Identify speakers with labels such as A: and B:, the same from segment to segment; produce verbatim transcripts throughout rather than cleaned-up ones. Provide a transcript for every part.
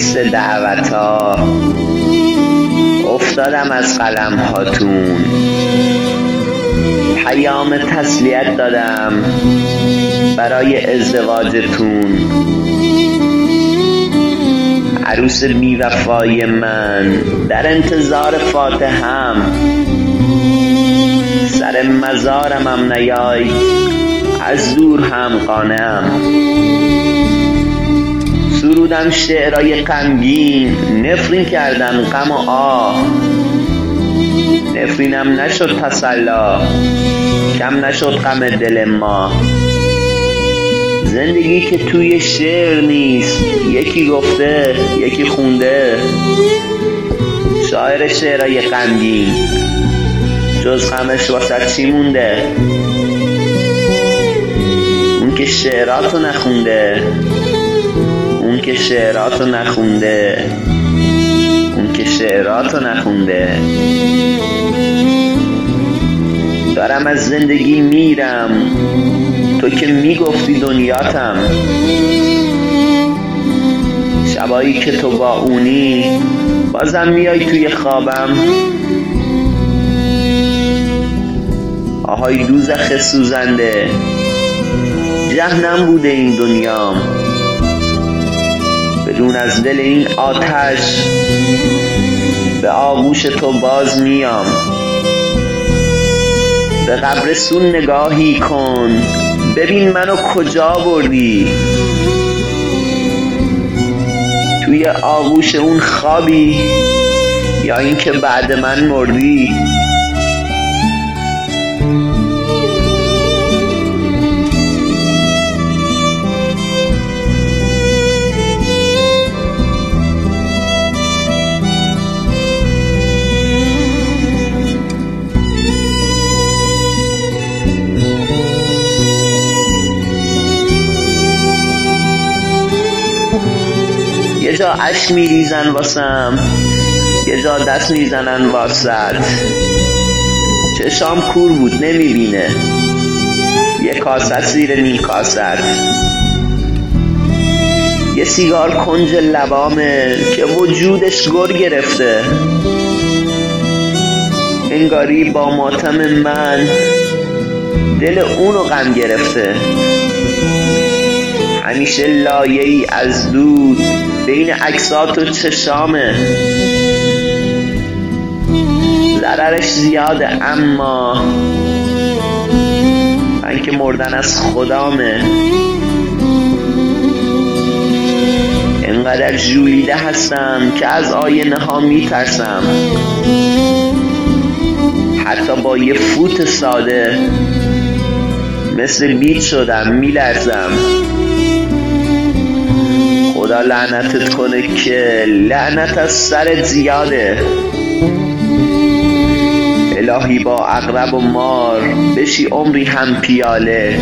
A: لیست دعوتا افتادم از قلم هاتون، پیام تسلیت دادم برای ازدواجتون. عروس بی‌وفای من در انتظار فاتحم، سر مزارم هم نیای از دور هم قانعم. سرودم شعرهای غمگین، نفرین کردن غم و آه. نفرینم نشد تسلا، کم نشد غم دل ما. زندگی که توی شعر نیست، یکی گفته یکی خونده. شاعر شعرهای غمگین جز غمش واسه چی مونده؟ اون که شعراتو نخونده، اون که شعراتو نخونده، اون که شعراتو نخونده. دارم از زندگی میرم، تو که میگفتی دنیاتم. شبایی که تو با اونی بازم میای توی خوابم. آهای دوزخ سوزنده، جهنم بوده این دنیام. بدون از دل این آتش به آغوش تو باز میام. به قبرستون نگاهی کن، ببین منو کجا بردی. توی آغوش اون خوابی یا اینکه بعد من مردی؟ یه جا اشک میریزن واسم، یه جا دست میزنن واسط. چشام کور بود نمیبینه، یه کاست زیر نیم کاست. یه سیگار کنج لبامه که وجودش گر گرفته. انگاری با ماتم من دل اونو غم گرفته. همیشه لایه‌ای از دود بین عکسات و چشامه. ضررش زیاده اما من که مردن از خدامه. انقدر ژولیده هستم که از آینه ها میترسم. حتی با یه فوت ساده مثل بیت شدم میلرزم. خدا لعنتت کنه که لعنت از سرت زیاده. الهی با عقرب و مار بشی عمری هم پیاله.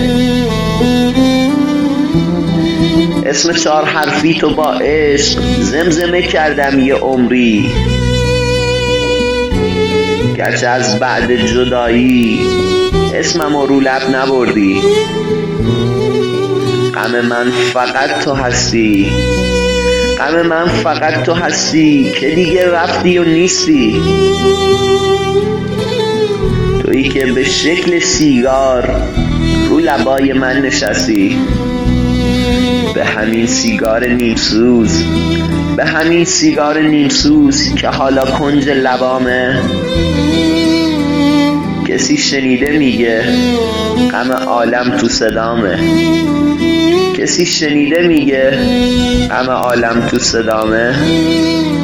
A: اسم چهار حرفی تو با عشق زمزمه کردم یه عمری. گرچه از بعد جدایی اسمم رو لب نبردی. غم من فقط تو هستی، غم من فقط تو هستی که دیگه رفتی و نیستی. تویی که به شکل سیگار رو لبای من نشستی. به همین سیگار نیمسوز، به همین سیگار نیمسوز که حالا کنج لبامه. کسی شنیده میگه غم عالم تو صدامه. کسی شنیده میگه غم عالم تو صدامه.